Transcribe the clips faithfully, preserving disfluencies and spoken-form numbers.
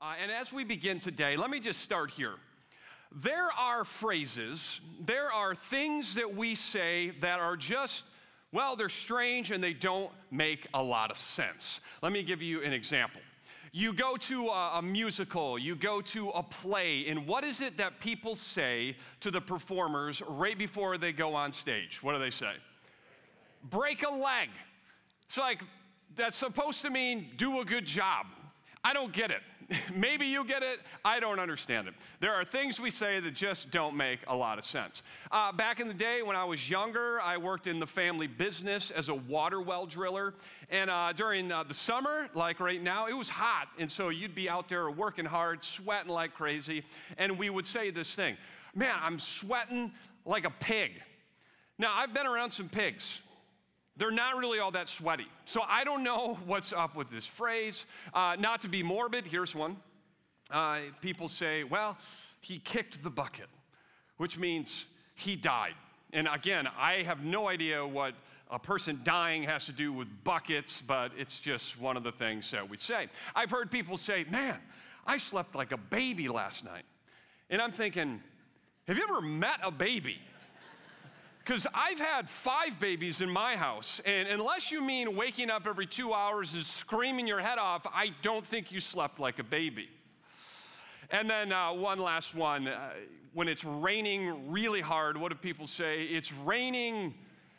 Uh, and as we begin today, let me just start here. There are phrases, there are things that we say that are just, well, they're strange and they don't make a lot of sense. Let me give you an example. You go to a, a musical, you go to a play, and what is it that people say to the performers right before they go on stage? What do they say? Break a leg. It's like, that's supposed to mean do a good job. I don't get it. Maybe you get it. I don't understand it. There are things we say that just don't make a lot of sense. Uh, back in the day when I was younger, I worked in the family business as a water well driller. And uh, during uh, the summer, like right now, it was hot. And so you'd be out there working hard, sweating like crazy. And we would say this thing, man, I'm sweating like a pig. Now, I've been around some pigs. They're not really all that sweaty. So I don't know what's up with this phrase. Uh, not to be morbid, here's one. Uh, people say, well, he kicked the bucket, which means he died. And again, I have no idea what a person dying has to do with buckets, but it's just one of the things that we say. I've heard people say, man, I slept like a baby last night. And I'm thinking, have you ever met a baby? Because I've had five babies in my house, and unless you mean waking up every two hours and screaming your head off, I don't think you slept like a baby. And then uh, one last one. Uh, when it's raining really hard, what do people say? It's raining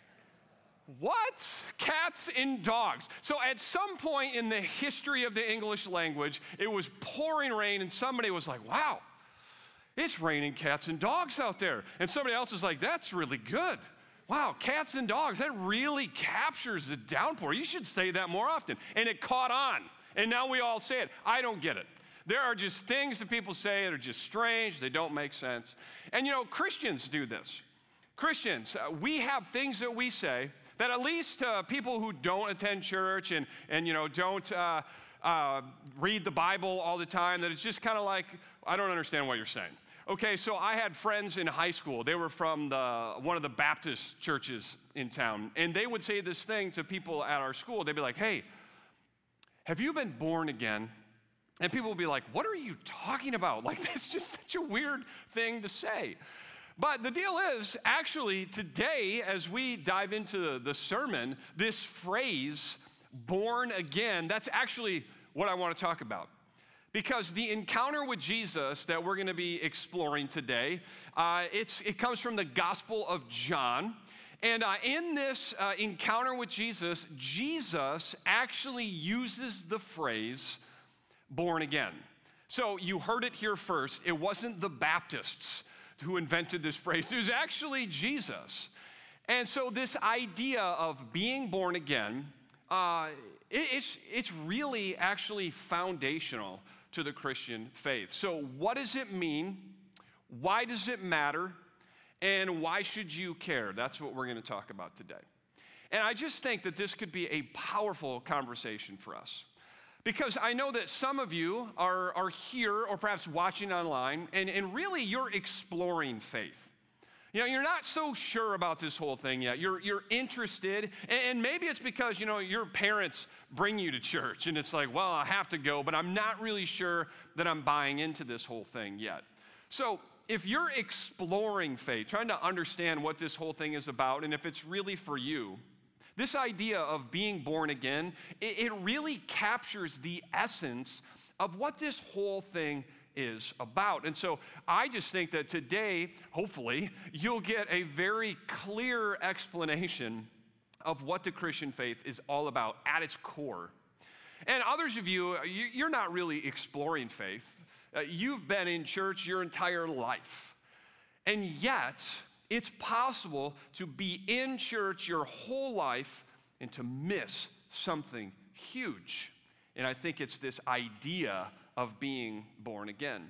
what? Cats and dogs. So at some point in the history of the English language, it was pouring rain, and somebody was like, wow. It's raining cats and dogs out there. And somebody else is like, that's really good. Wow, cats and dogs, that really captures the downpour. You should say that more often. And it caught on. And now we all say it. I don't get it. There are just things that people say that are just strange. They don't make sense. And you know, Christians do this. Christians, uh, we have things that we say that at least uh, people who don't attend church and, and you know, don't uh, uh, read the Bible all the time, that it's just kind of like, I don't understand what you're saying. Okay, so I had friends in high school. They were from the, one of the Baptist churches in town, and they would say this thing to people at our school. They'd be like, hey, have you been born again? And people would be like, what are you talking about? Like, that's just such a weird thing to say. But the deal is, actually, today, as we dive into the sermon, this phrase, born again, that's actually what I want to talk about. Because the encounter with Jesus that we're going to be exploring today, uh, it's, it comes from the Gospel of John. And uh, in this uh, encounter with Jesus, Jesus actually uses the phrase, born again. So you heard it here first. It wasn't the Baptists who invented this phrase. It was actually Jesus. And so this idea of being born again, uh, it, it's, it's really actually foundational to the Christian faith. So what does it mean? Why does it matter? And why should you care? That's what we're going to talk about today. And I just think that this could be a powerful conversation for us. Because I know that some of you are, are here or perhaps watching online, and, and really you're exploring faith. You know, you're not so sure about this whole thing yet. You're, you're interested, and, and maybe it's because, you know, your parents bring you to church, and it's like, well, I have to go, but I'm not really sure that I'm buying into this whole thing yet. So if you're exploring faith, trying to understand what this whole thing is about, and if it's really for you, this idea of being born again, it, it really captures the essence of what this whole thing is about. And so I just think that today, hopefully, you'll get a very clear explanation of what the Christian faith is all about at its core. And others of you, you're not really exploring faith. Uh, you've been in church your entire life. And yet, it's possible to be in church your whole life and to miss something huge. And I think it's this idea of being born again.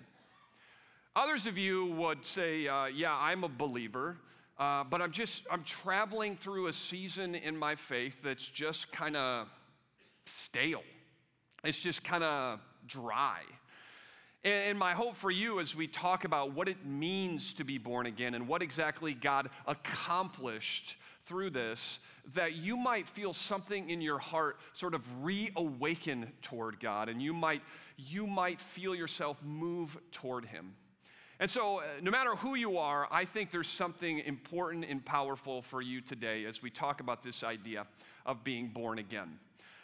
Others of you would say, uh, yeah, I'm a believer, uh, but I'm just, I'm traveling through a season in my faith that's just kind of stale. It's just kind of dry. And my hope for you as we talk about what it means to be born again and what exactly God accomplished through this, that you might feel something in your heart sort of reawaken toward God, and you might, you might feel yourself move toward him. And so uh, no matter who you are, I think there's something important and powerful for you today as we talk about this idea of being born again.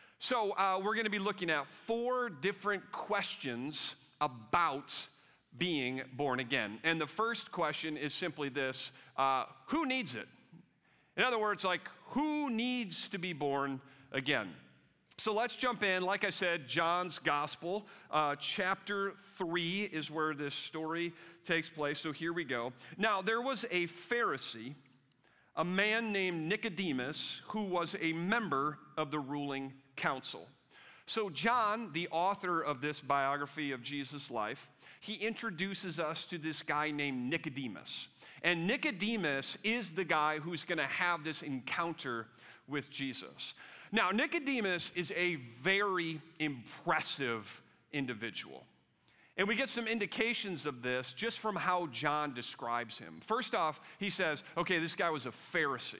So uh, we're going to be looking at four different questions about being born again. And the first question is simply this, uh, who needs it? In other words, like, who needs to be born again? So let's jump in. Like I said, John's Gospel, uh, chapter three is where this story takes place. So here we go. Now, there was a Pharisee, a man named Nicodemus, who was a member of the ruling council. So John, the author of this biography of Jesus' life, he introduces us to this guy named Nicodemus. And Nicodemus is the guy who's going to have this encounter with Jesus. Now, Nicodemus is a very impressive individual. And we get some indications of this just from how John describes him. First off, he says, okay, this guy was a Pharisee.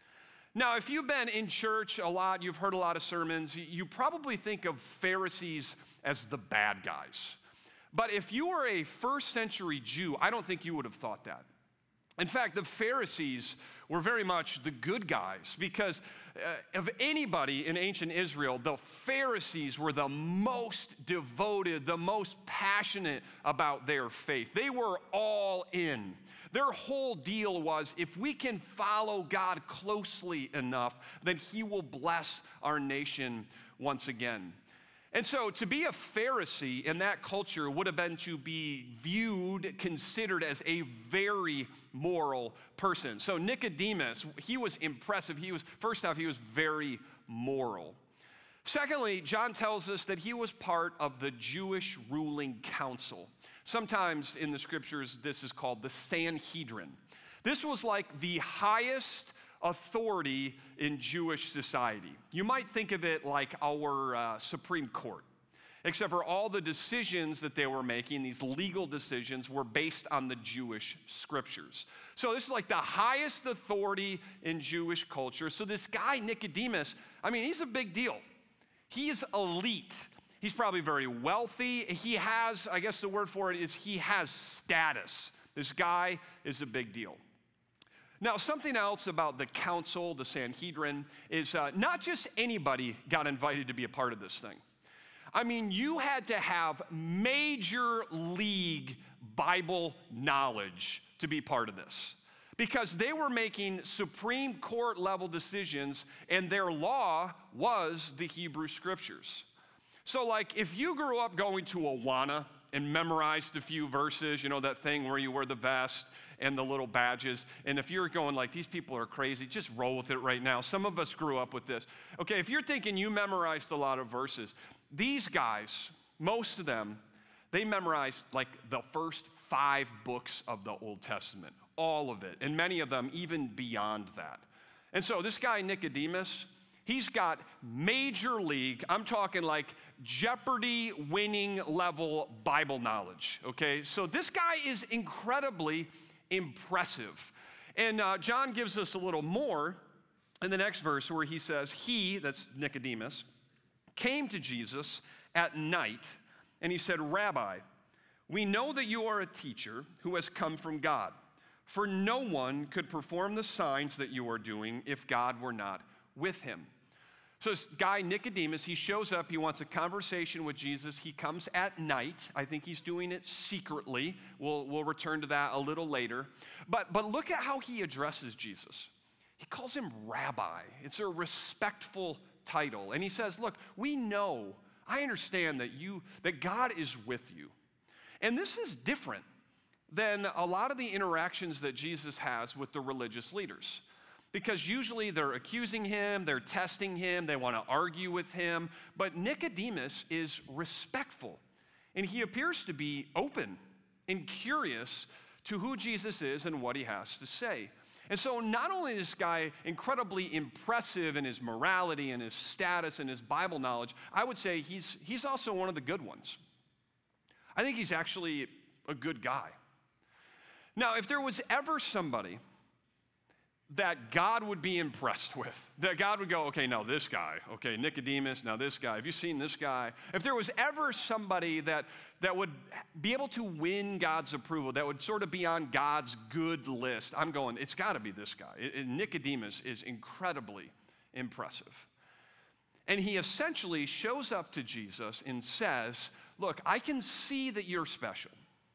Now, if you've been in church a lot, you've heard a lot of sermons, you probably think of Pharisees as the bad guys. But if you were a first century Jew, I don't think you would have thought that. In fact, the Pharisees were very much the good guys because uh, of anybody in ancient Israel, the Pharisees were the most devoted, the most passionate about their faith. They were all in. Their whole deal was, if we can follow God closely enough, then he will bless our nation once again. And so to be a Pharisee in that culture would have been to be viewed, considered as a very moral person. So Nicodemus, he was impressive. He was, first off, he was very moral. Secondly, John tells us that he was part of the Jewish ruling council. Sometimes in the scriptures, this is called the Sanhedrin. This was like the highest authority in Jewish society. You might think of it like our uh, Supreme Court, except for all the decisions that they were making, these legal decisions, were based on the Jewish scriptures. So this is like the highest authority in Jewish culture. So this guy, Nicodemus, I mean, he's a big deal. He is elite. He's probably very wealthy. He has, I guess the word for it is he has status. This guy is a big deal. Now, something else about the council, the Sanhedrin, is uh, not just anybody got invited to be a part of this thing. I mean, you had to have major league Bible knowledge to be part of this, because they were making Supreme Court level decisions, and their law was the Hebrew Scriptures. So, like, if you grew up going to Awana and memorized a few verses, you know, that thing where you wear the vest and the little badges, and if you're going like, these people are crazy, just roll with it right now. Some of us grew up with this. Okay, if you're thinking you memorized a lot of verses, these guys, most of them, they memorized like the first five books of the Old Testament, all of it, and many of them even beyond that. And so this guy, Nicodemus, he's got major league, I'm talking like Jeopardy winning level Bible knowledge, okay? So this guy is incredibly impressive. And uh, John gives us a little more in the next verse where he says, he, that's Nicodemus, came to Jesus at night and he said, Rabbi, we know that you are a teacher who has come from God, for no one could perform the signs that you are doing if God were not with him. So this guy, Nicodemus, he shows up, he wants a conversation with Jesus. He comes at night. I think he's doing it secretly. We'll, we'll return to that a little later. But, but look at how he addresses Jesus. He calls him rabbi. It's a respectful title. And he says, look, we know, I understand that you, that God is with you. And this is different than a lot of the interactions that Jesus has with the religious leaders. Because usually they're accusing him, they're testing him, they want to argue with him. But Nicodemus is respectful, and he appears to be open and curious to who Jesus is and what he has to say. And so not only is this guy incredibly impressive in his morality and his status and his Bible knowledge, I would say he's, he's also one of the good ones. I think he's actually a good guy. Now, if there was ever somebody that God would be impressed with, that God would go, okay, no, this guy, okay, Nicodemus, now this guy, have you seen this guy? If there was ever somebody that, that would be able to win God's approval, that would sort of be on God's good list, I'm going, it's gotta be this guy. It, it, Nicodemus is incredibly impressive. And he essentially shows up to Jesus and says, look, I can see that you're special.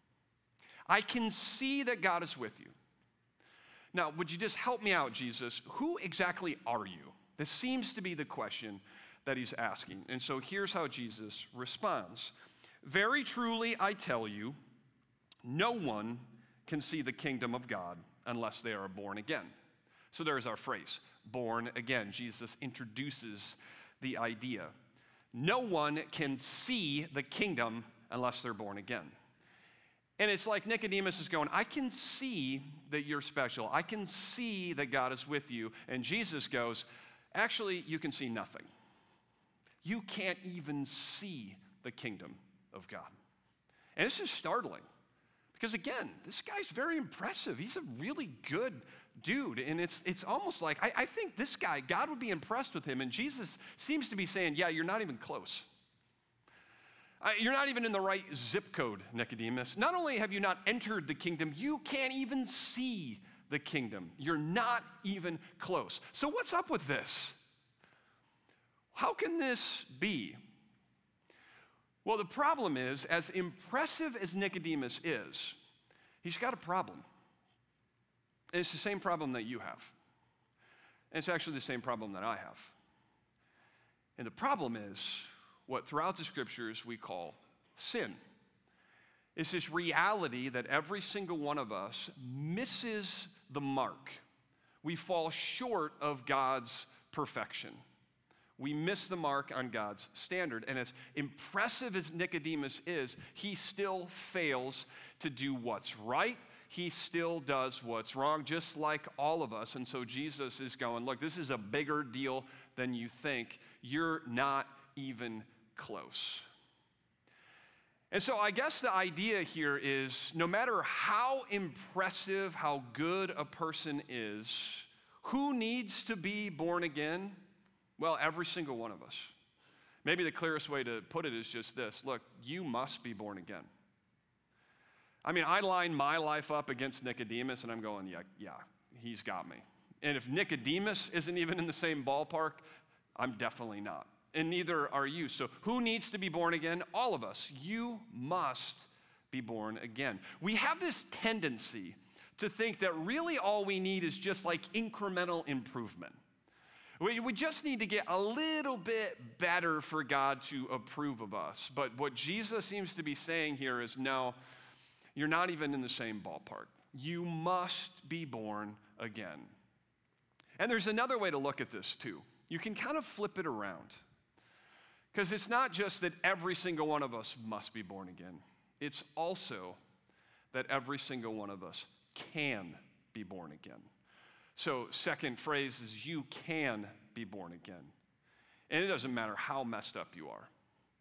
I can see that God is with you. Now, would you just help me out, Jesus? Who exactly are you? This seems to be the question that he's asking. And so here's how Jesus responds. Very truly, I tell you, no one can see the kingdom of God unless they are born again. So there's our phrase, born again. Jesus introduces the idea. No one can see the kingdom unless they're born again. And it's like Nicodemus is going, I can see that you're special. I can see that God is with you. And Jesus goes, actually, you can see nothing. You can't even see the kingdom of God. And this is startling because, again, this guy's very impressive. He's a really good dude. And it's, it's almost like, I, I think this guy, God would be impressed with him. And Jesus seems to be saying, yeah, you're not even close. You're not even in the right zip code, Nicodemus. Not only have you not entered the kingdom, you can't even see the kingdom. You're not even close. So what's up with this? How can this be? Well, the problem is, as impressive as Nicodemus is, he's got a problem. And it's the same problem that you have. And it's actually the same problem that I have. And the problem is, what throughout the scriptures we call sin. It's this reality that every single one of us misses the mark. We fall short of God's perfection. We miss the mark on God's standard. And as impressive as Nicodemus is, he still fails to do what's right. He still does what's wrong, just like all of us. And so Jesus is going, look, this is a bigger deal than you think. You're not even close. And so I guess the idea here is no matter how impressive, how good a person is, who needs to be born again? Well, every single one of us. Maybe the clearest way to put it is just this. Look, you must be born again. I mean, I line my life up against Nicodemus and I'm going, yeah, yeah, he's got me. And if Nicodemus isn't even in the same ballpark, I'm definitely not. And neither are you. So who needs to be born again? All of us. You must be born again. We have this tendency to think that really all we need is just like incremental improvement. We, we just need to get a little bit better for God to approve of us. But what Jesus seems to be saying here is, no, you're not even in the same ballpark. You must be born again. And there's another way to look at this too. You can kind of flip it around. Because it's not just that every single one of us must be born again. It's also that every single one of us can be born again. So second phrase is you can be born again. And it doesn't matter how messed up you are.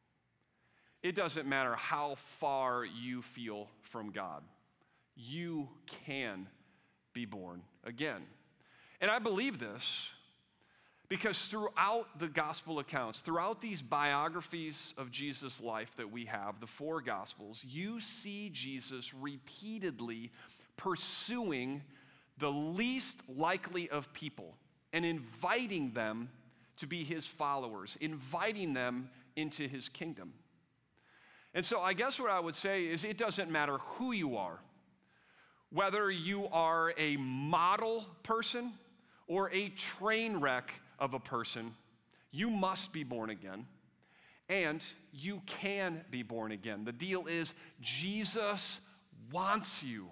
It doesn't matter how far you feel from God. You can be born again. And I believe this because throughout the gospel accounts, throughout these biographies of Jesus' life that we have, the four gospels, you see Jesus repeatedly pursuing the least likely of people and inviting them to be his followers, inviting them into his kingdom. And so I guess what I would say is it doesn't matter who you are, whether you are a model person or a train wreck of a person, you must be born again, and you can be born again. The deal is Jesus wants you.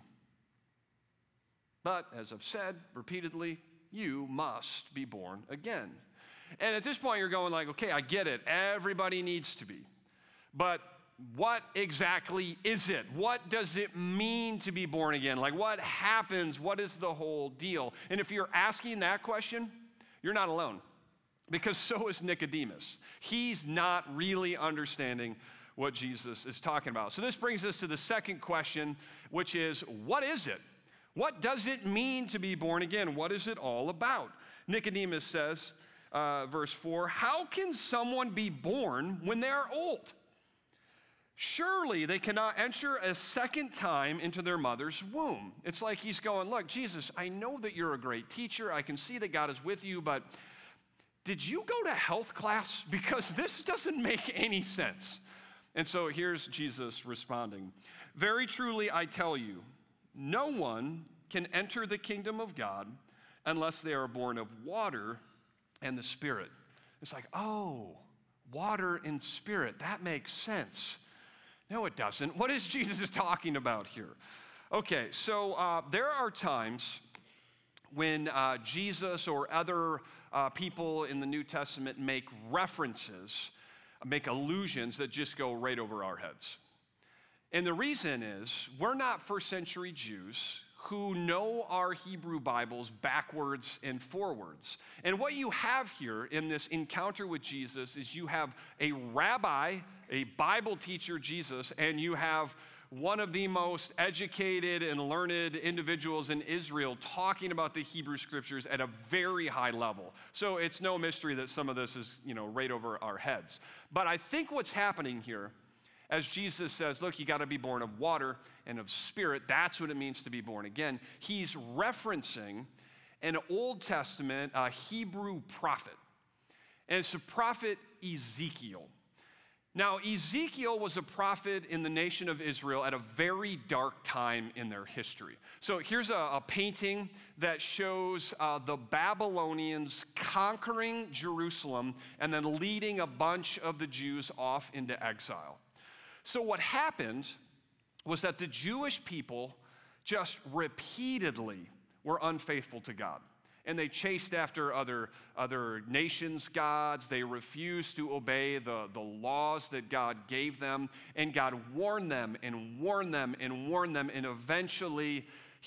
But as I've said repeatedly, you must be born again. And at this point, you're going like, okay, I get it. Everybody needs to be. But what exactly is it? What does it mean to be born again? Like, what happens? What is the whole deal? And if you're asking that question, you're not alone, because so is Nicodemus. He's not really understanding what Jesus is talking about. So this brings us to the second question, which is, what is it? What does it mean to be born again? What is it all about? Nicodemus says, uh, verse four, how can someone be born when they are old? Surely they cannot enter a second time into their mother's womb. It's like he's going, look, Jesus, I know that you're a great teacher. I can see that God is with you, but did you go to health class? Because this doesn't make any sense. And so here's Jesus responding. Very truly, I tell you, no one can enter the kingdom of God unless they are born of water and the Spirit. It's like, oh, water and Spirit, that makes sense. No, it doesn't. What is Jesus talking about here? Okay, so uh, there are times when uh, Jesus or other uh, people in the New Testament make references, make allusions that just go right over our heads. And the reason is we're not first century Jews who know our Hebrew Bibles backwards and forwards. And what you have here in this encounter with Jesus is you have a rabbi, a Bible teacher, Jesus, and you have one of the most educated and learned individuals in Israel talking about the Hebrew Scriptures at a very high level. So it's no mystery that some of this is, you know, right over our heads. But I think what's happening here, as Jesus says, look, you got to be born of water and of Spirit. That's what it means to be born again. He's referencing an Old Testament uh, Hebrew prophet. And it's the prophet Ezekiel. Now, Ezekiel was a prophet in the nation of Israel at a very dark time in their history. So here's a, a painting that shows uh, the Babylonians conquering Jerusalem and then leading a bunch of the Jews off into exile. So what happened was that the Jewish people just repeatedly were unfaithful to God. And they chased after other, other nations' gods. They refused to obey the, the laws that God gave them. And God warned them and warned them and warned them. And eventually,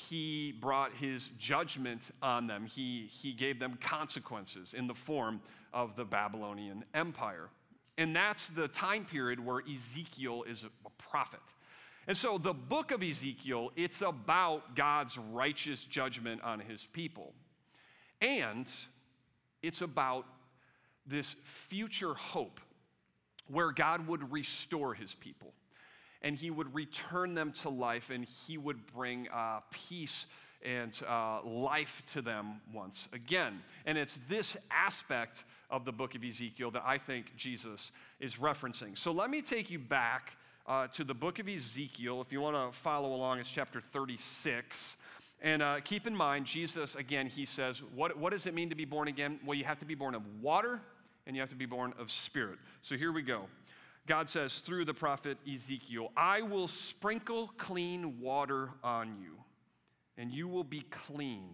he brought his judgment on them. He, he gave them consequences in the form of the Babylonian Empire. And that's the time period where Ezekiel is a prophet. And so the book of Ezekiel, it's about God's righteous judgment on his people. And it's about this future hope where God would restore his people and he would return them to life and he would bring uh, peace and uh, life to them once again. And it's this aspect of the book of Ezekiel that I think Jesus is referencing. So let me take you back uh, to the book of Ezekiel. If you want to follow along, it's chapter thirty-six. And uh, keep in mind, Jesus, again, he says, what, what does it mean to be born again? Well, you have to be born of water, and you have to be born of Spirit. So here we go. God says through the prophet Ezekiel, I will sprinkle clean water on you, and you will be clean.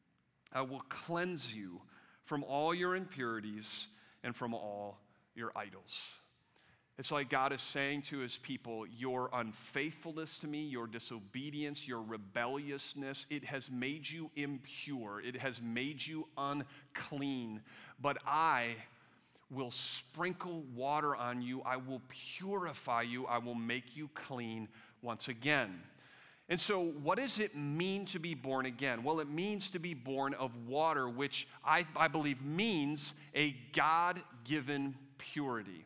I will cleanse you from all your impurities and from all your idols. It's like God is saying to his people, your unfaithfulness to me, your disobedience, your rebelliousness, it has made you impure. It has made you unclean. But I will sprinkle water on you. I will purify you. I will make you clean once again. And so what does it mean to be born again? Well, it means to be born of water, which I, I believe means a God-given purity.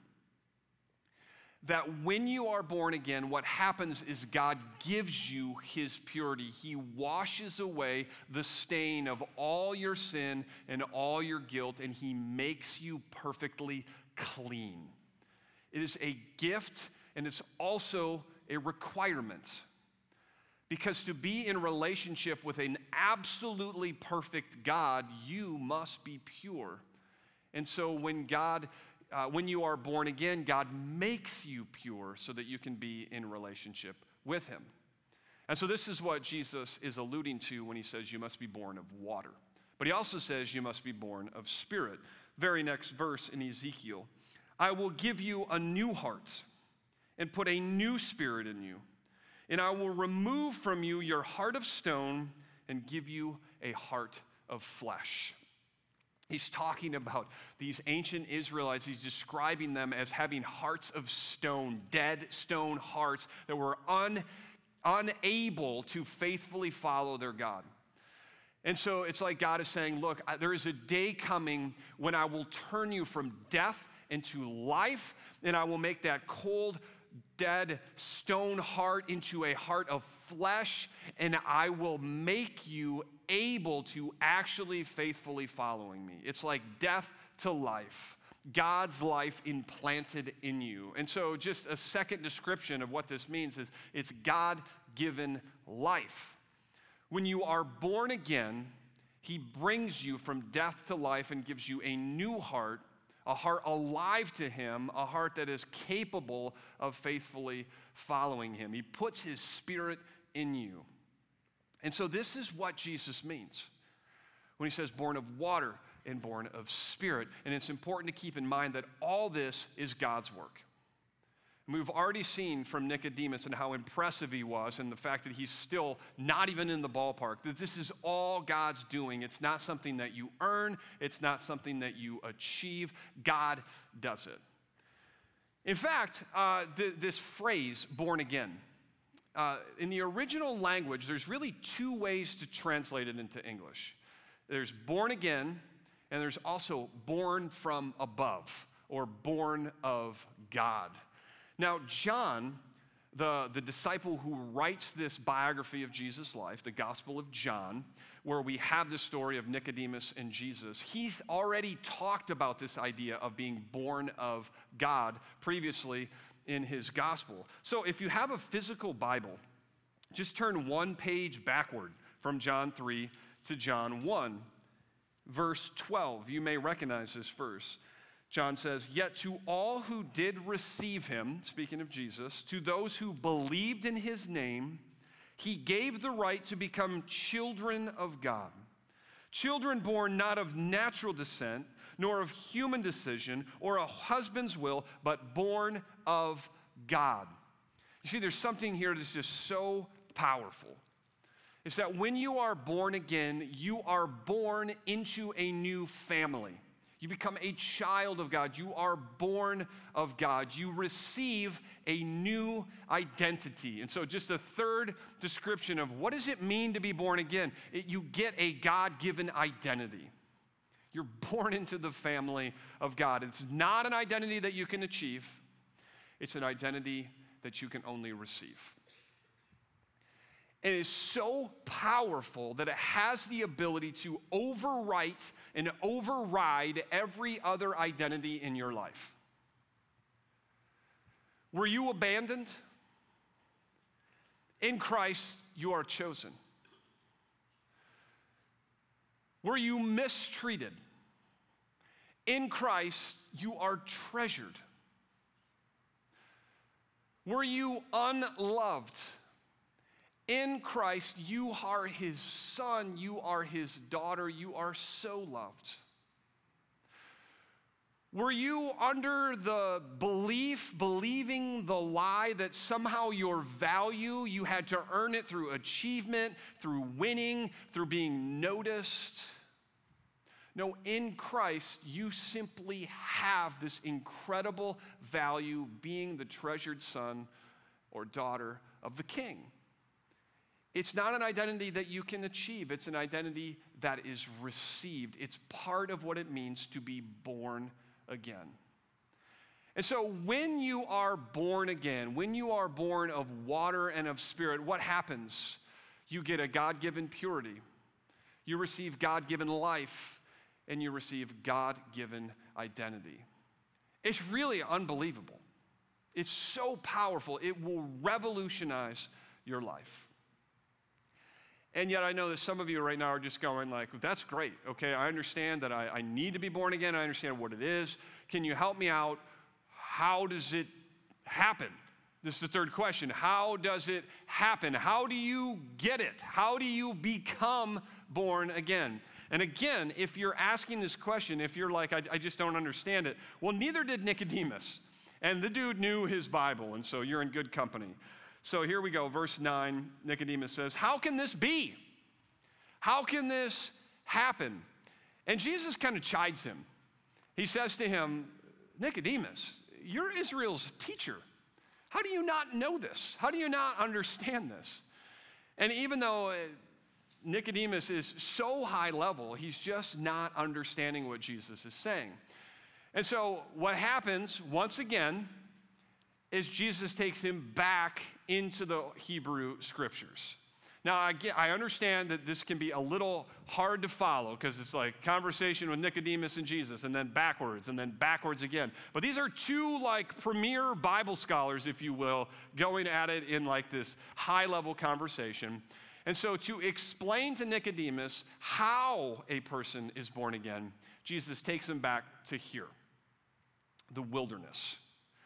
That when you are born again, what happens is God gives you his purity. He washes away the stain of all your sin and all your guilt, and he makes you perfectly clean. It is a gift, and it's also a requirement. Because to be in relationship with an absolutely perfect God, you must be pure. And so when God Uh, when you are born again, God makes you pure so that you can be in relationship with him. And so this is what Jesus is alluding to when he says you must be born of water. But he also says you must be born of Spirit. Very next verse in Ezekiel, I will give you a new heart and put a new spirit in you. And I will remove from you your heart of stone and give you a heart of flesh. He's talking about these ancient Israelites. He's describing them as having hearts of stone, dead stone hearts that were un, unable to faithfully follow their God. And so it's like God is saying, look, there is a day coming when I will turn you from death into life, and I will make that cold, dead stone heart into a heart of flesh, and I will make you able to actually faithfully following me. It's like death to life, God's life implanted in you. And so just a second description of what this means is it's God-given life. When you are born again, he brings you from death to life and gives you a new heart, a heart alive to him, a heart that is capable of faithfully following him. He puts his spirit in you. And so this is what Jesus means when he says born of water and born of spirit. And it's important to keep in mind that all this is God's work. And we've already seen from Nicodemus and how impressive he was and the fact that he's still not even in the ballpark, that this is all God's doing. It's not something that you earn. It's not something that you achieve. God does it. In fact, uh, th- this phrase, born again, uh, in the original language, there's really two ways to translate it into English. There's born again, and there's also born from above, or born of God. Now, John, the, the disciple who writes this biography of Jesus' life, the Gospel of John, where we have the story of Nicodemus and Jesus, he's already talked about this idea of being born of God previously in his gospel. So if you have a physical Bible, just turn one page backward from John three to John one, verse twelve. You may recognize this verse. John says, "Yet to all who did receive him," speaking of Jesus, "to those who believed in his name, he gave the right to become children of God. Children born not of natural descent, nor of human decision or a husband's will, but born of God." You see, there's something here that's just so powerful. It's that when you are born again, you are born into a new family. You become a child of God. You are born of God. You receive a new identity. And so just a third description of what does it mean to be born again? It, you get a God-given identity. You're born into the family of God. It's not an identity that you can achieve. It's an identity that you can only receive. It is so powerful that it has the ability to overwrite and override every other identity in your life. Were you abandoned? In Christ, you are chosen. Were you mistreated? In Christ, you are treasured. Were you unloved? In Christ, you are his son, you are his daughter, you are so loved. Were you under the belief, believing the lie that somehow your value, you had to earn it through achievement, through winning, through being noticed? No, in Christ, you simply have this incredible value being the treasured son or daughter of the King. It's not an identity that you can achieve. It's an identity that is received. It's part of what it means to be born again. And so when you are born again, when you are born of water and of spirit, what happens? You get a God-given purity. You receive God-given life, and you receive God-given identity. It's really unbelievable. It's so powerful. It will revolutionize your life. And yet I know that some of you right now are just going like, that's great, okay? I understand that I, I need to be born again. I understand what it is. Can you help me out? How does it happen? This is the third question. How does it happen? How do you get it? How do you become born again? And again, if you're asking this question, if you're like, I, I just don't understand it, well, neither did Nicodemus. And the dude knew his Bible, and so you're in good company. So here we go, verse nine, Nicodemus says, "How can this be? How can this happen?" And Jesus kind of chides him. He says to him, Nicodemus, you're Israel's teacher. How do you not know this? How do you not understand this? And even though Nicodemus is so high level, he's just not understanding what Jesus is saying. And so what happens, once again, is Jesus takes him back into the Hebrew scriptures. Now, I, get, I understand that this can be a little hard to follow because it's like conversation with Nicodemus and Jesus and then backwards and then backwards again. But these are two like premier Bible scholars, if you will, going at it in like this high-level conversation. And so to explain to Nicodemus how a person is born again, Jesus takes him back to here, the wilderness.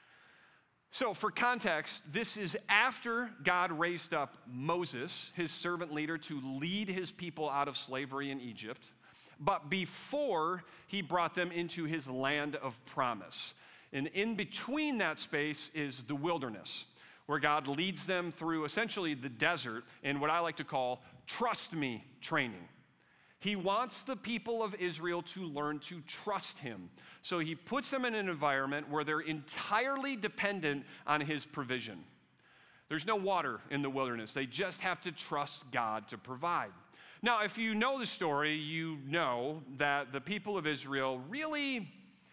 So for context, this is after God raised up Moses, his servant leader, to lead his people out of slavery in Egypt, but before he brought them into his land of promise. And in between that space is the wilderness, where God leads them through essentially the desert in what I like to call trust me training. He wants the people of Israel to learn to trust him. So he puts them in an environment where they're entirely dependent on his provision. There's no water in the wilderness. They just have to trust God to provide. Now, if you know the story, you know that the people of Israel really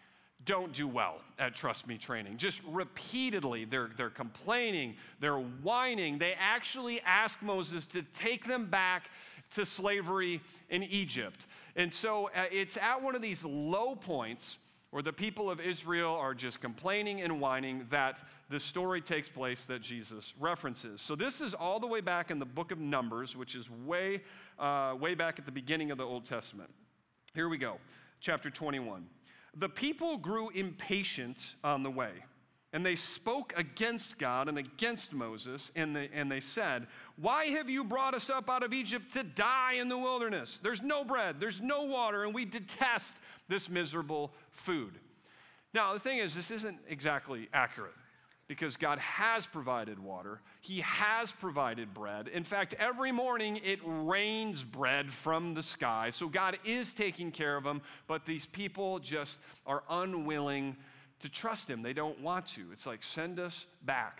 don't do well at trust me training. Just repeatedly, they're, they're complaining, they're whining. They actually ask Moses to take them back to slavery in Egypt. And so uh, it's at one of these low points where the people of Israel are just complaining and whining that the story takes place that Jesus references. So this is all the way back in the book of Numbers, which is way, uh, way back at the beginning of the Old Testament. Here we go, chapter twenty-one. The people grew impatient on the way, and they spoke against God and against Moses, and they, and they said, why have you brought us up out of Egypt to die in the wilderness? There's no bread, there's no water, and we detest this miserable food. Now, the thing is, this isn't exactly accurate because God has provided water. He has provided bread. In fact, every morning it rains bread from the sky, so God is taking care of them, but these people just are unwilling to trust him. They don't want to. It's like, send us back.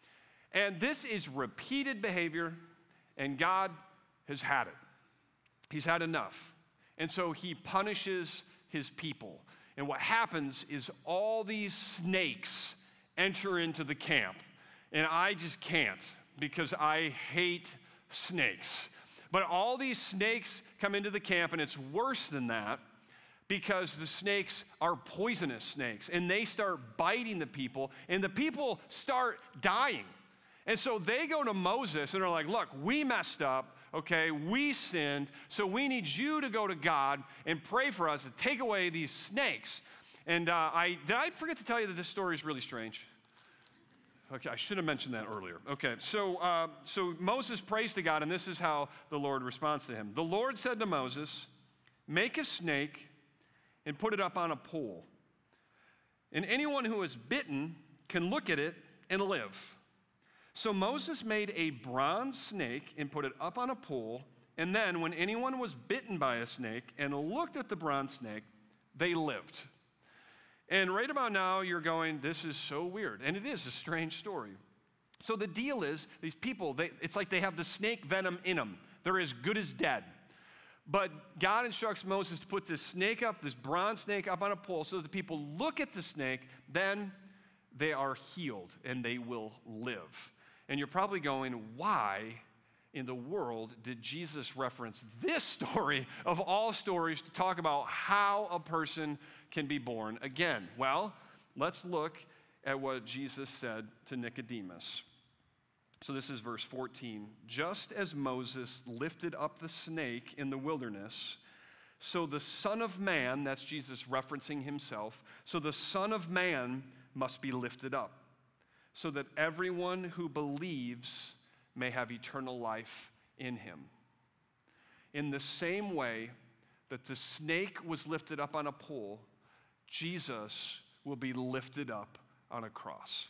And this is repeated behavior, and God has had it. He's had enough. And so he punishes his people. And what happens is all these snakes enter into the camp. And I just can't because I hate snakes. But all these snakes come into the camp, and it's worse than that, because the snakes are poisonous snakes, and they start biting the people, and the people start dying. And so they go to Moses and are like, look, we messed up, okay? We sinned, so we need you to go to God and pray for us to take away these snakes. And uh, I did I forget to tell you that this story is really strange? Okay, I should have mentioned that earlier. Okay, so, uh, so Moses prays to God, and this is how the Lord responds to him. The Lord said to Moses, make a snake and put it up on a pole. And anyone who is bitten can look at it and live. So Moses made a bronze snake and put it up on a pole, and then when anyone was bitten by a snake and looked at the bronze snake, they lived. And right about now, you're going, this is so weird. And it is a strange story. So the deal is, these people, they, it's like they have the snake venom in them. They're as good as dead. But God instructs Moses to put this snake up, this bronze snake up on a pole, so that the people look at the snake, then they are healed and they will live. And you're probably going, why in the world did Jesus reference this story of all stories to talk about how a person can be born again? Well, let's look at what Jesus said to Nicodemus. So this is verse fourteen. Just as Moses lifted up the snake in the wilderness, so the Son of Man, that's Jesus referencing himself, so the Son of Man must be lifted up, so that everyone who believes may have eternal life in him. In the same way that the snake was lifted up on a pole, Jesus will be lifted up on a cross.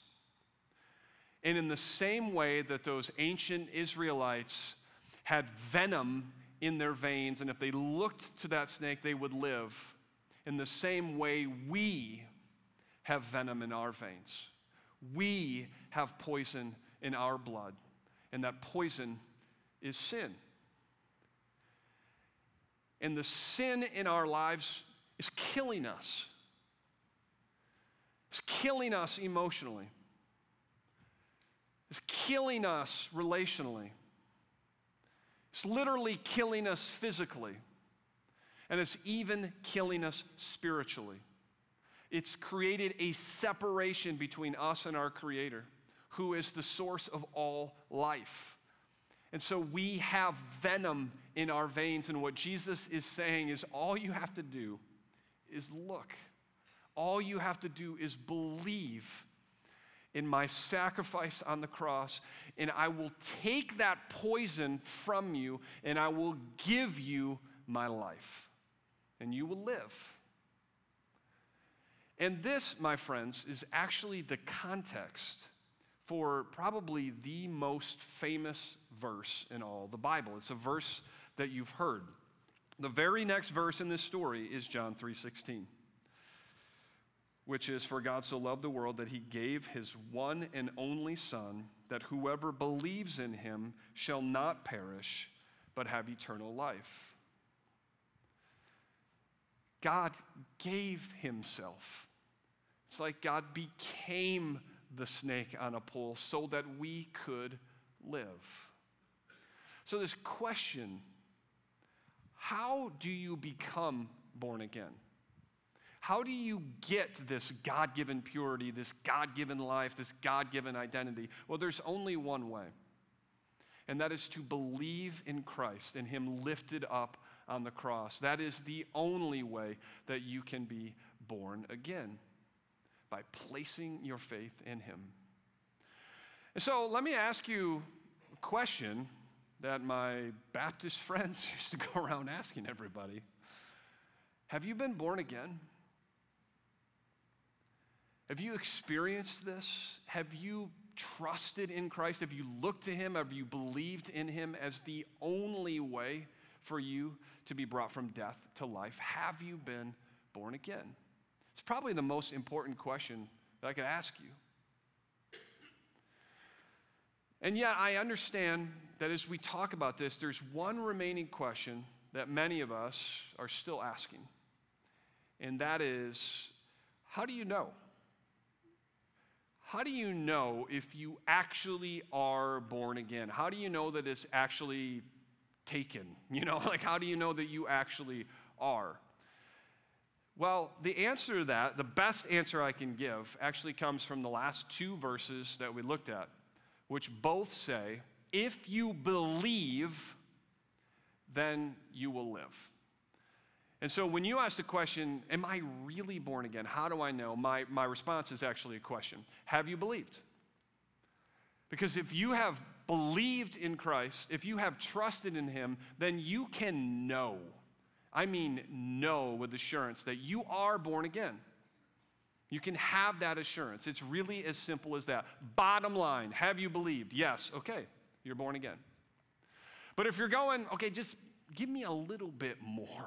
And in the same way that those ancient Israelites had venom in their veins, and if they looked to that snake, they would live. In the same way, we have venom in our veins. We have poison in our blood, and that poison is sin. And the sin in our lives is killing us. It's killing us emotionally. It's killing us relationally. It's literally killing us physically. And it's even killing us spiritually. It's created a separation between us and our Creator, who is the source of all life. And so we have venom in our veins, and what Jesus is saying is all you have to do is look. All you have to do is believe in my sacrifice on the cross, and I will take that poison from you, and I will give you my life, and you will live. And this, my friends, is actually the context for probably the most famous verse in all the Bible. It's a verse that you've heard. The very next verse in this story is John three sixteen, which is, "For God so loved the world that he gave his one and only Son, that whoever believes in him shall not perish, but have eternal life." God gave himself. It's like God became the snake on a pole so that we could live. So this question, how do you become born again? How do you get this God-given purity, this God-given life, this God-given identity? Well, there's only one way, and that is to believe in Christ and him lifted up on the cross. That is the only way that you can be born again, by placing your faith in him. And so let me ask you a question that my Baptist friends used to go around asking everybody. Have you been born again? Have you experienced this? Have you trusted in Christ? Have you looked to him? Have you believed in him as the only way for you to be brought from death to life? Have you been born again? It's probably the most important question that I could ask you. And yet I understand that as we talk about this, there's one remaining question that many of us are still asking. And that is, how do you know? How do you know if you actually are born again? How do you know that it's actually taken? You know, like how do you know that you actually are? Well, the answer to that, the best answer I can give, actually comes from the last two verses that we looked at, which both say, if you believe, then you will live. And so when you ask the question, am I really born again? How do I know? My, my response is actually a question. Have you believed? Because if you have believed in Christ, if you have trusted in him, then you can know. I mean know with assurance that you are born again. You can have that assurance. It's really as simple as that. Bottom line, have you believed? Yes, okay, you're born again. But if you're going, okay, just give me a little bit more.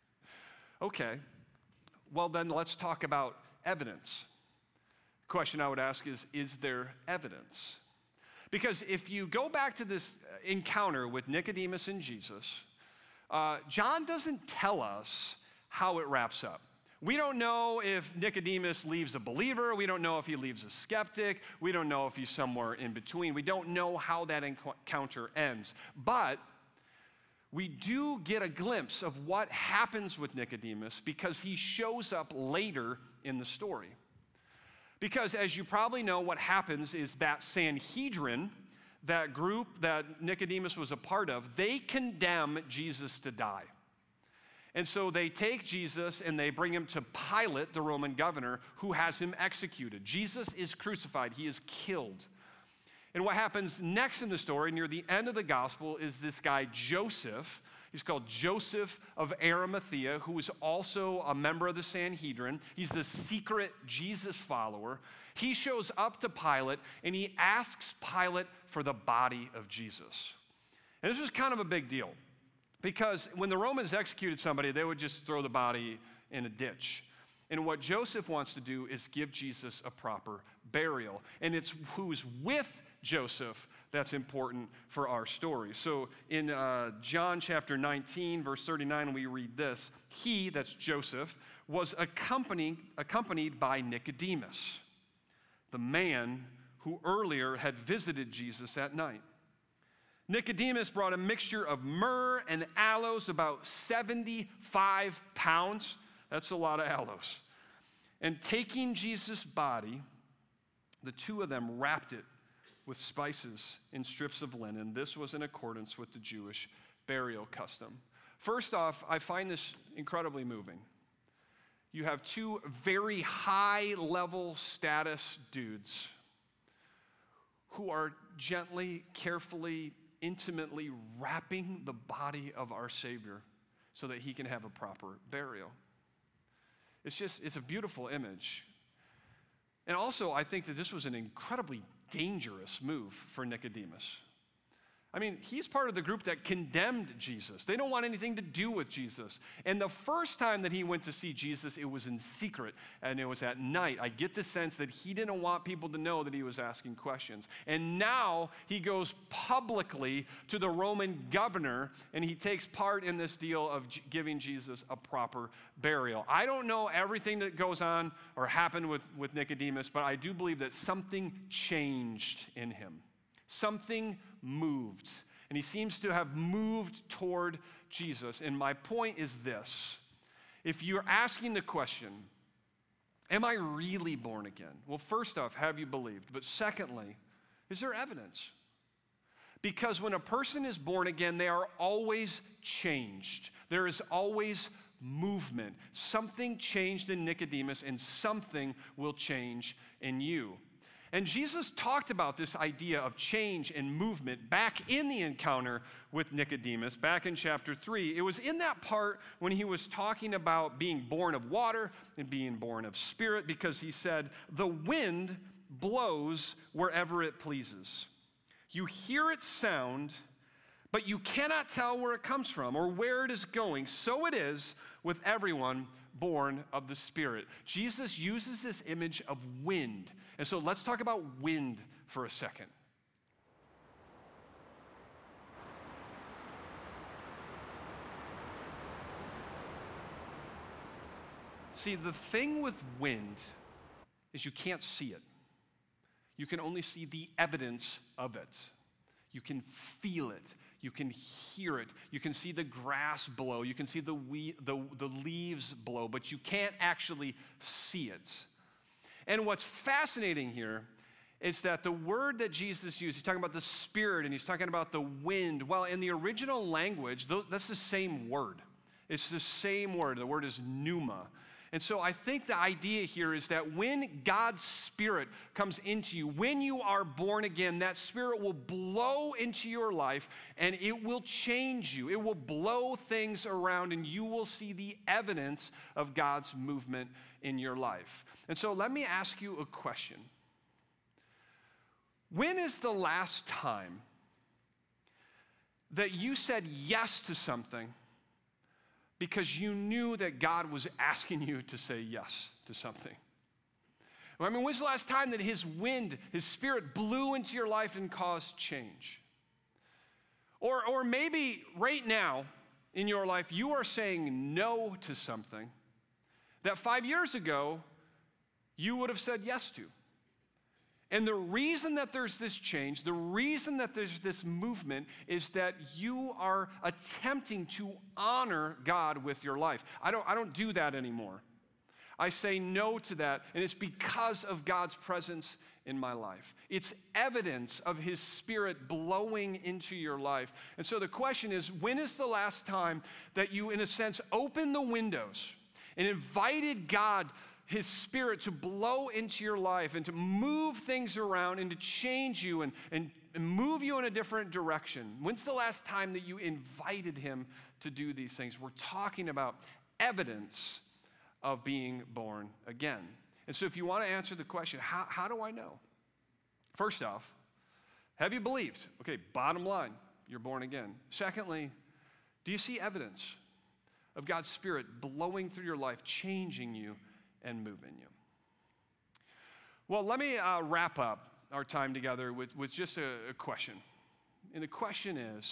Okay, well then let's talk about evidence. The question I would ask is, is there evidence? Because if you go back to this encounter with Nicodemus and Jesus, uh, John doesn't tell us how it wraps up. We don't know if Nicodemus leaves a believer. We don't know if he leaves a skeptic. We don't know if he's somewhere in between. We don't know how that encounter ends. But we do get a glimpse of what happens with Nicodemus because he shows up later in the story. Because as you probably know, what happens is that Sanhedrin, that group that Nicodemus was a part of, they condemn Jesus to die. And so they take Jesus and they bring him to Pilate, the Roman governor, who has him executed. Jesus is crucified. He is killed. And what happens next in the story, near the end of the gospel, is this guy Joseph. He's called Joseph of Arimathea, who is also a member of the Sanhedrin. He's the secret Jesus follower. He shows up to Pilate and he asks Pilate for the body of Jesus. And this was kind of a big deal Because when the Romans executed somebody, they would just throw the body in a ditch. And what Joseph wants to do is give Jesus a proper burial. And it's who's with Joseph that's important for our story. So in uh, John chapter nineteen, verse thirty-nine, we read this. He, that's Joseph, was accompanied, accompanied by Nicodemus, the man who earlier had visited Jesus at night. Nicodemus brought a mixture of myrrh and aloes, about seventy-five pounds. That's a lot of aloes. And taking Jesus' body, the two of them wrapped it with spices in strips of linen. This was in accordance with the Jewish burial custom. First off, I find this incredibly moving. You have two very high-level status dudes who are gently, carefully, intimately wrapping the body of our Savior so that he can have a proper burial. It's just, it's a beautiful image. And also, I think that this was an incredibly dangerous move for Nicodemus. I mean, he's part of the group that condemned Jesus. They don't want anything to do with Jesus. And the first time that he went to see Jesus, it was in secret, and it was at night. I get the sense that he didn't want people to know that he was asking questions. And now he goes publicly to the Roman governor, and he takes part in this deal of J- giving Jesus a proper burial. I don't know everything that goes on or happened with, with Nicodemus, but I do believe that something changed in him. Something moved, and he seems to have moved toward Jesus. And my point is this. If you're asking the question, am I really born again? Well, first off, have you believed? But secondly, is there evidence? Because when a person is born again, they are always changed. There is always movement. Something changed in Nicodemus, and something will change in you. And Jesus talked about this idea of change and movement back in the encounter with Nicodemus, back in chapter three. It was in that part when he was talking about being born of water and being born of spirit, because he said, the wind blows wherever it pleases. You hear its sound, but you cannot tell where it comes from or where it is going. So it is with everyone born of the Spirit. Jesus uses this image of wind. And so let's talk about wind for a second. See, the thing with wind is you can't see it. You can only see the evidence of it. You can feel it. You can hear it. You can see the grass blow. You can see the, we, the, the leaves blow, but you can't actually see it. And what's fascinating here is that the word that Jesus used, he's talking about the Spirit and he's talking about the wind. Well, in the original language, that's the same word. It's the same word. The word is pneuma. And so I think the idea here is that when God's Spirit comes into you, when you are born again, that Spirit will blow into your life and it will change you. It will blow things around and you will see the evidence of God's movement in your life. And so let me ask you a question. When is the last time that you said yes to something because you knew that God was asking you to say yes to something? I mean, when's the last time that his wind, his Spirit blew into your life and caused change? Or, or maybe right now in your life, you are saying no to something that five years ago you would have said yes to. And the reason that there's this change, the reason that there's this movement is that you are attempting to honor God with your life. I don't, I don't do that anymore. I say no to that, and it's because of God's presence in my life. It's evidence of his Spirit blowing into your life. And so the question is, when is the last time that you, in a sense, opened the windows and invited God, his Spirit, to blow into your life and to move things around and to change you and, and, and move you in a different direction? When's the last time that you invited him to do these things? We're talking about evidence of being born again. And so if you want to answer the question, how, how do I know? First off, have you believed? Okay, bottom line, you're born again. Secondly, Do you see evidence of God's Spirit blowing through your life, changing you and moving you? Well, let me uh, wrap up our time together with, with just a, a question. And the question is,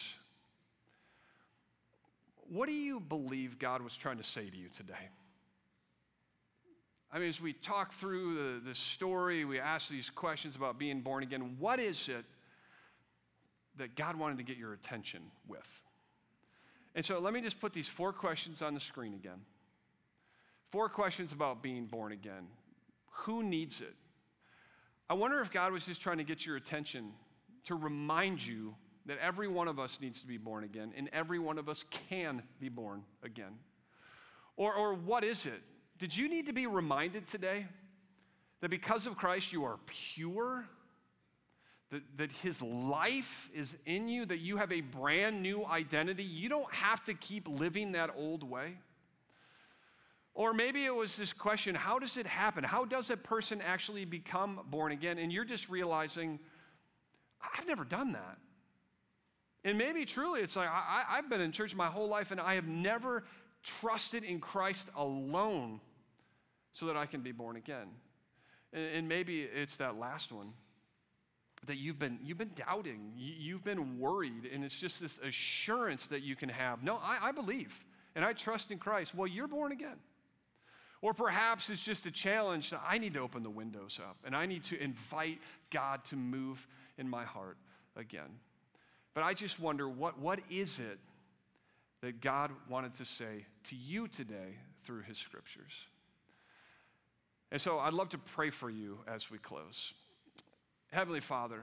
what do you believe God was trying to say to you today? I mean, as we talk through the, the story, we ask these questions about being born again, what is it that God wanted to get your attention with? And so let me just put these four questions on the screen again. Four questions about being born again. Who needs it? I wonder if God was just trying to get your attention to remind you that every one of us needs to be born again, and every one of us can be born again. Or, or what is it? Did you need to be reminded today that because of Christ you are pure, that, that his life is in you, that you have a brand new identity? You don't have to keep living that old way. Or maybe it was this question, how does it happen? How does a person actually become born again? And you're just realizing, I've never done that. And maybe truly it's like, I, I've been in church my whole life and I have never trusted in Christ alone so that I can be born again. And, and maybe it's that last one, that you've been, you've been doubting, you've been worried, and it's just this assurance that you can have. No, I, I believe, and I trust in Christ. Well, you're born again. Or perhaps it's just a challenge that I need to open the windows up, and I need to invite God to move in my heart again. But I just wonder, what, what is it that God wanted to say to you today through his scriptures? And so I'd love to pray for you as we close. Heavenly Father,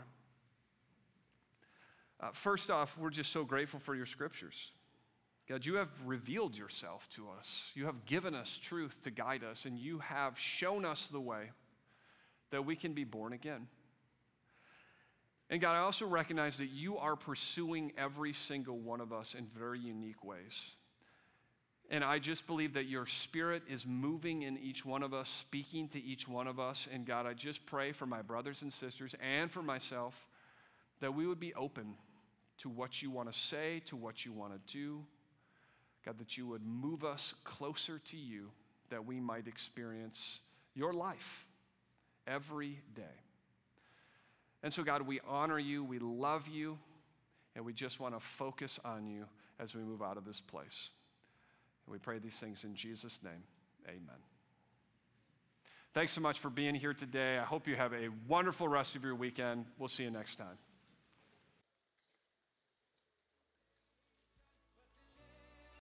uh, first off, we're just so grateful for your scriptures. God, you have revealed yourself to us. You have given us truth to guide us, and you have shown us the way that we can be born again. And God, I also recognize that you are pursuing every single one of us in very unique ways. And I just believe that your Spirit is moving in each one of us, speaking to each one of us. And God, I just pray for my brothers and sisters and for myself that we would be open to what you want to say, to what you want to do. God, that you would move us closer to you, that we might experience your life every day. And so, God, we honor you, we love you, and we just want to focus on you as we move out of this place. And we pray these things in Jesus' name, amen. Thanks so much for being here today. I hope you have a wonderful rest of your weekend. We'll see you next time.